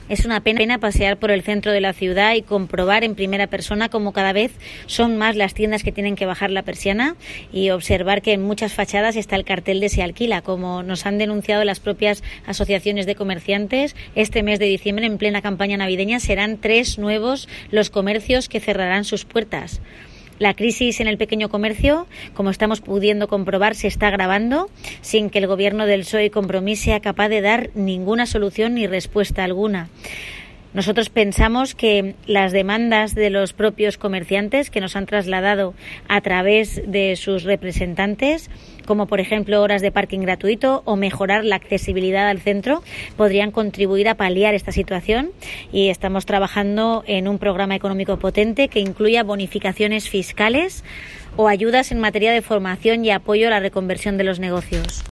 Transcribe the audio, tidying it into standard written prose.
Es una pena pasear por el centro de la ciudad y comprobar en primera persona cómo cada vez son más las tiendas que tienen que bajar la persiana y observar que en muchas fachadas está el cartel de se alquila, como nos han denunciado las propias asociaciones de comerciantes. Este mes de diciembre, en plena campaña navideña, serán 3 nuevos los comercios que cerrarán sus puertas. La crisis en el pequeño comercio, como estamos pudiendo comprobar, se está agravando sin que el gobierno del PSOE y Compromís sea capaz de dar ninguna solución ni respuesta alguna. Nosotros pensamos que las demandas de los propios comerciantes que nos han trasladado a través de sus representantes, como por ejemplo horas de parking gratuito o mejorar la accesibilidad al centro, podrían contribuir a paliar esta situación, y estamos trabajando en un programa económico potente que incluya bonificaciones fiscales o ayudas en materia de formación y apoyo a la reconversión de los negocios.